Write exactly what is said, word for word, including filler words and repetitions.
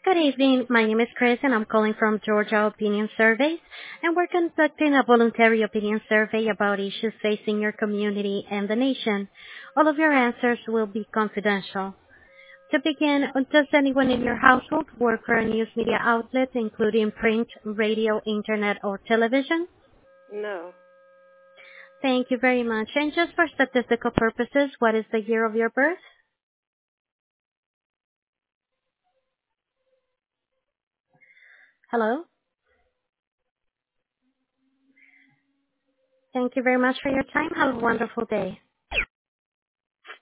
Good evening. My name is Chris, and I'm calling from Georgia Opinion Surveys, and we're conducting a voluntary opinion survey about issues facing your community and the nation. All of your answers will be confidential. To begin, does anyone in your household work for a news media outlet, including print, radio, internet, or television? No. Thank you very much. And just for statistical purposes, what is the year of your birth? Hello? Thank you very much for your time. Have a wonderful day.